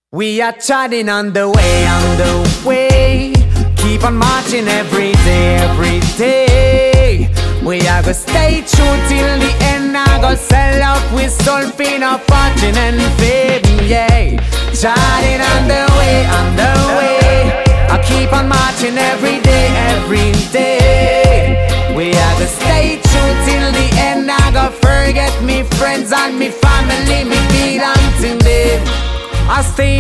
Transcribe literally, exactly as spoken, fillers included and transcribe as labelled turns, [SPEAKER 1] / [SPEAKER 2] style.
[SPEAKER 1] We are trotting on the way, on the way. Keep on marching every day, every day. We are gonna stay true till the end. I gonna sell out with soul, pain of fortune and fame, yeah. Trotting on the way, on the way. I keep on marching every day, every day. We are gonna stay true till the end. I gonna forget me friends and me family, me belong to them. I stay